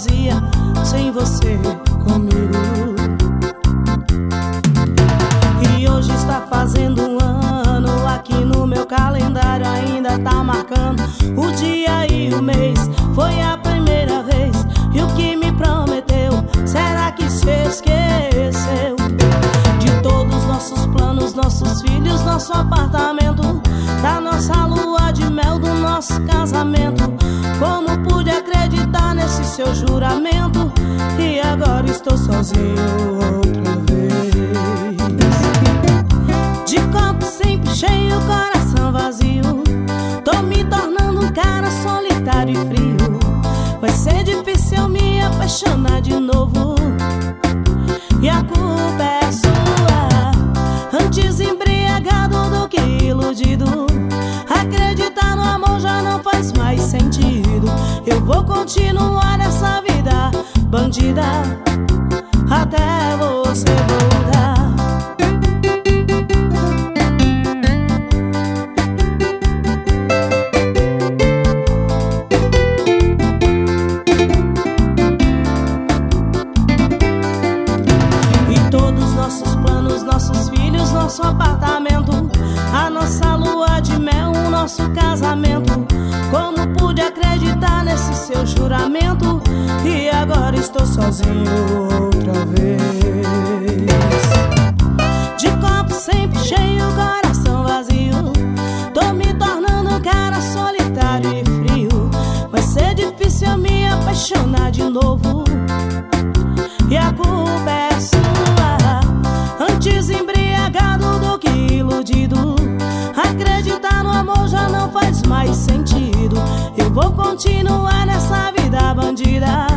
vazia sem você comigo. E hoje está fazendo um ano, aqui no meu calendário ainda tá marcando o dia e o mês. Foi a primeira vez, e o que me prometeu, será que se esqueceu? De todos nossos planos, nossos filhos, nosso apartamento, da nossa lua de mel, do nosso casamento. Como pude acreditar nesse seu juramento? E agora estou sozinho outra vez. De copo sempre cheio, coração vazio, tô me tornando um cara solitário e frio. Vai ser difícil eu me apaixonar de novo, e a culpa é sua. Antes embriagado do que iludido, acreditar no amor já não faz mais sentido. Eu vou continuar nessa vida bandida até você voltar. Nossos planos, nossos filhos, nosso apartamento, a nossa lua de mel, o nosso casamento. Como pude acreditar nesse seu juramento? E agora estou sozinho outra vez. De copo sempre cheio, coração vazio, tô me tornando um cara solitário e frio. Vai ser difícil eu me apaixonar de novo, e a culpa é sua. Antes embriagado do que iludido, acreditar no amor já não faz mais sentido. Eu vou continuar nessa vida bandida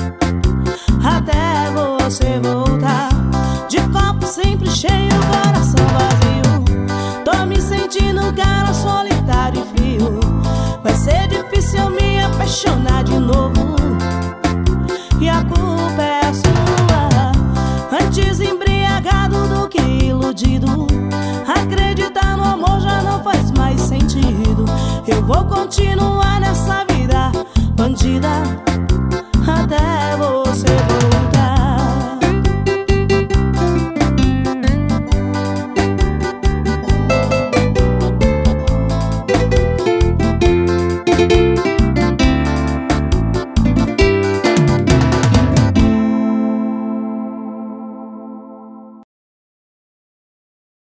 até você voltar. De copo sempre cheio, coração vazio, tô me sentindo um cara solitário e frio. Vai ser difícil eu me apaixonar de novo, e a culpa é sua. Antes embriagado do que iludido, acreditar no amor já não faz mais sentido. Eu vou continuar nessa vida bandida